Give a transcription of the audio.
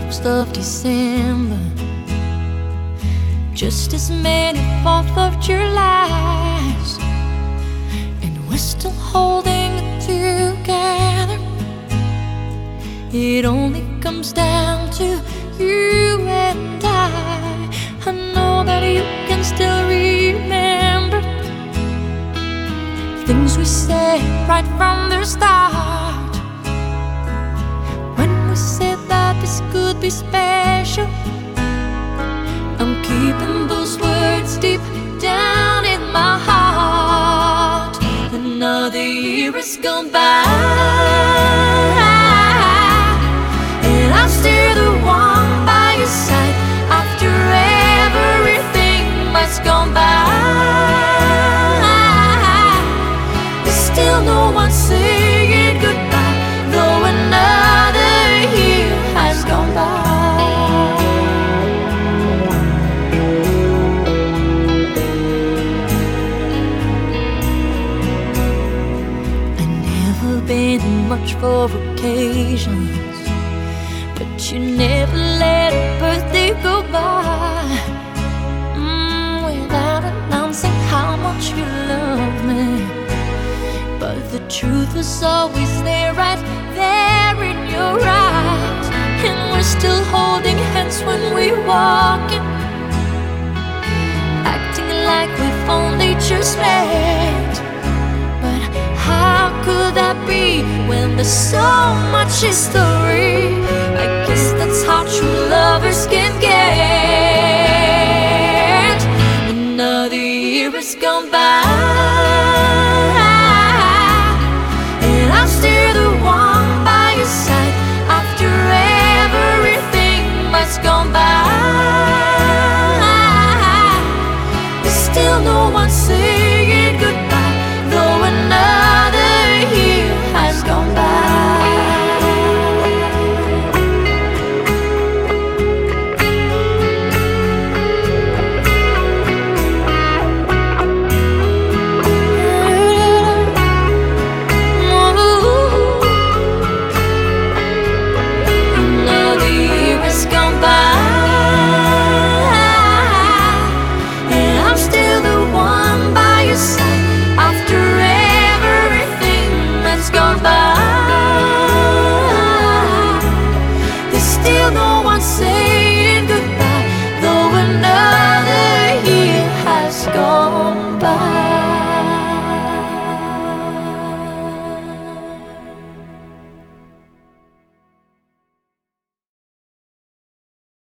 1st of December, just as many 4th of Julys, and we're still holding it together. It only comes down to you and I know that you can still remember things we said right from the start, when we said that this could be special. I'm keeping those words deep down in my heart. Another year has gone by, and I'm still the one by your side after everything has gone by. There's still no one saying goodbye, though another year has gone by. Been much for occasions, but you never let a birthday go by without announcing how much you love me. But the truth was always there, right there in your eyes. And we're still holding hands when we're walking, acting like we've only just met. How could that be when there's so much history? I guess that's how true lovers can get. Another year has gone by, and I'm still the one by your side after everything has gone by. There's still no one saying